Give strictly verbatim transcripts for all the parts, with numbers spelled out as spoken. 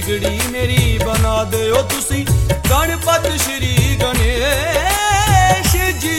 बिगड़ी मेरी बना दियो तुसी गणपत श्री गणेश जी।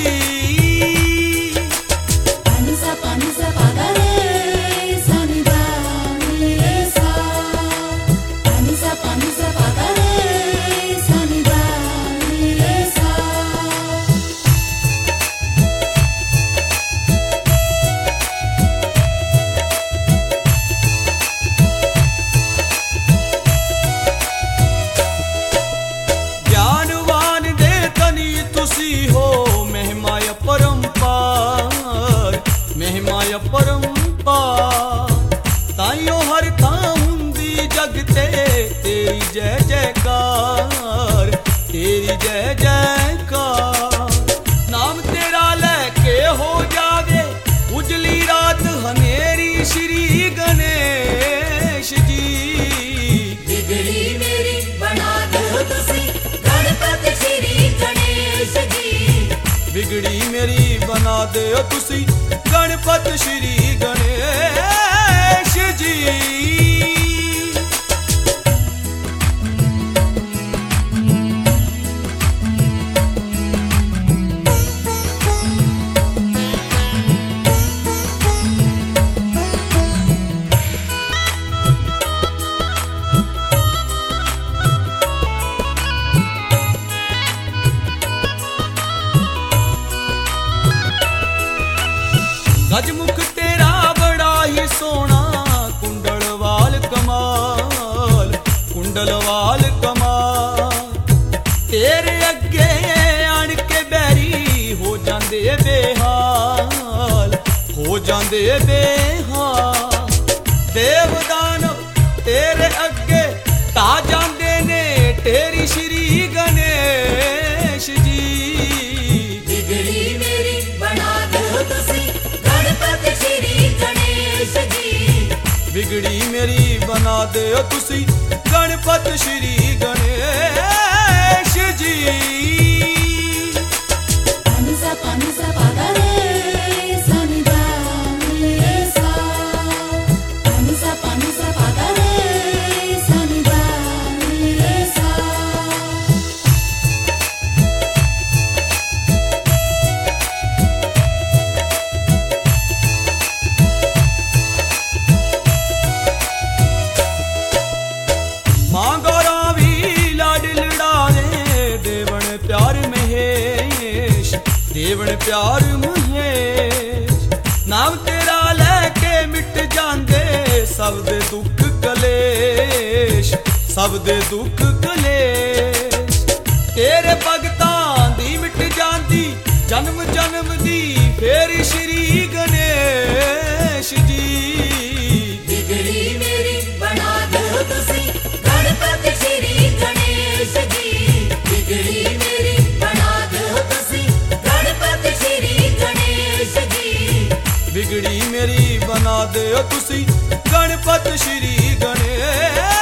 महिमाया परंपार ताइयों हर थां हुंदी जग ते तेरी जय जयकार, तेरी जय जयकार। नाम तेरा लेके हो जावे उजली रात हनेरी श्री गणेश जी। बिगड़ी मेरी बना दो तुसी गणपत श्री गणेश जी। बिगड़ी मेरी बना दे तुसी गणपत श्री गणेश जी। गजमुख तेरा बड़ा ही सोना कुंडल वाल कमाल, कुंडल वाल कमाल। तेरे अगे आन के बैरी हो जांदे बेहाल, हो जांदे बेहाल। देवदानव तेरे अगे ता जांदे ने तेरी श्री गणेश जी। बिगड़ी मेरी बना दो तुसी गणपत श्री गणेश जी। बिगड़ी मेरी बना दे तुसी गणपत श्री गणेश जी। पानिसा पानिसा पादा रे सनि दा रे सा। पानिसा पानिसा पादा रे सनि दा रे सा। मां गौरा भी लाड लड़ावे देवन प्यार महेश, देवन प्यार महेश। नाम तेरा लेके मिट जांदे सब दे दुख कलेश, सब दे दुख कलेश। तेरे भगतां दी मिट जांदी जन्म जन्म दी फेर श्री गणेश जी। बिगड़ी मेरी बना दो तुसी गणपत श्री गणेश जी। बिगड़ी मेरी बना दो तुसी गणपत श्री गणेश जी। बिगड़ी मेरी बना दे तुसी गणपत श्री गणेश